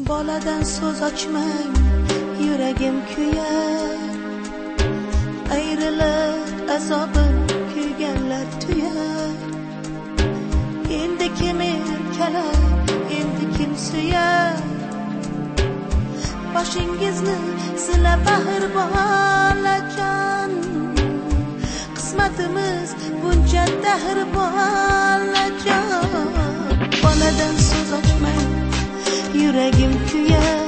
Boladan so'z ochmang, yuragim kuyar. Ayriliq azobi kuyganlar tuyar. Endi kim erkalar, endi kim suyar? Boshingizni silab bahir bolajon. Qismatimiz buncha dahr bolajon. Boladan so'z ochmang, yuragim kuyar.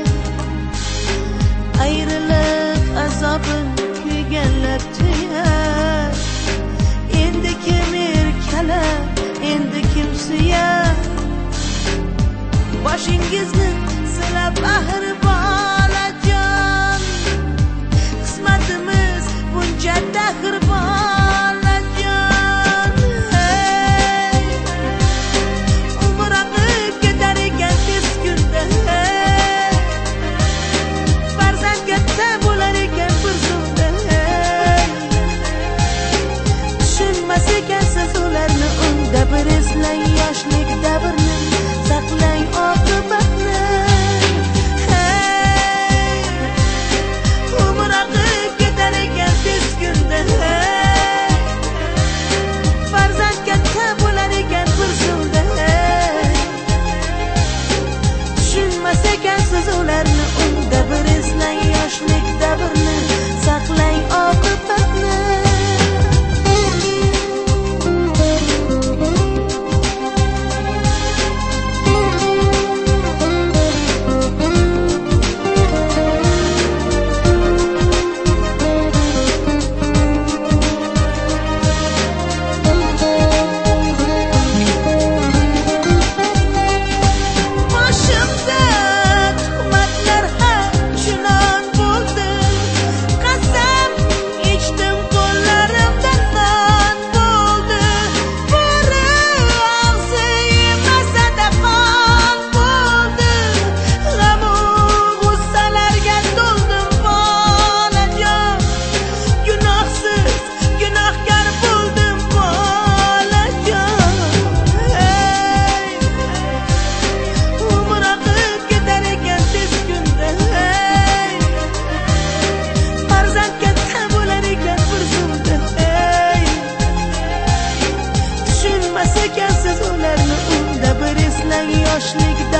Ayriliq azobin kuyganlar tuyar. Endi kim erkalar, endi kim suyar? Boshingizni silab bahir bolajon. Qismatimiz buncha dahr bolajon. Umr oqib ketar ekan tez kunda. Farzand katta bo'lar ekan bir zumda. Tushunmas ekansiz ularni, unda bir eslang yoshlik davrni, saqlang oqibatni. Umr oqib ketar ekan tez kunda. Farzand katta bo'lar ekan bir zumda. Tushunmas ekansiz ularni, unda bir eslang yoshlik davrni, saqlang oqibatni. Yoshlik